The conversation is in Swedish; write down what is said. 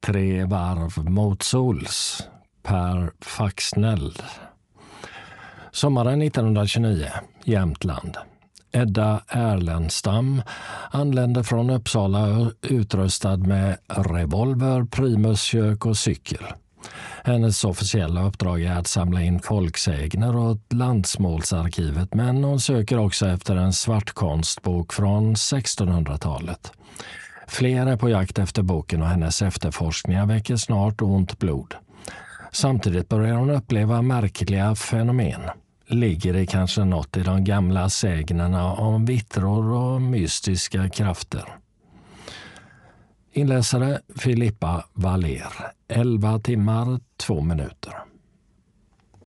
3 varv mot sols, Per Faxnell. Sommaren 1929, Jämtland. Edda Erlendstam anlände från Uppsala utrustad med revolver, primuskök och cykel. Hennes officiella uppdrag är att samla in folksägner åt landsmålsarkivet, men hon söker också efter en svartkonstbok från 1600-talet. Fler är på jakt efter boken och hennes efterforskningar väcker snart ont blod. Samtidigt börjar hon uppleva märkliga fenomen. Ligger det kanske något i de gamla sägnerna om vittror och mystiska krafter? Inläsare Filippa Valer, 11 timmar 2 minuter.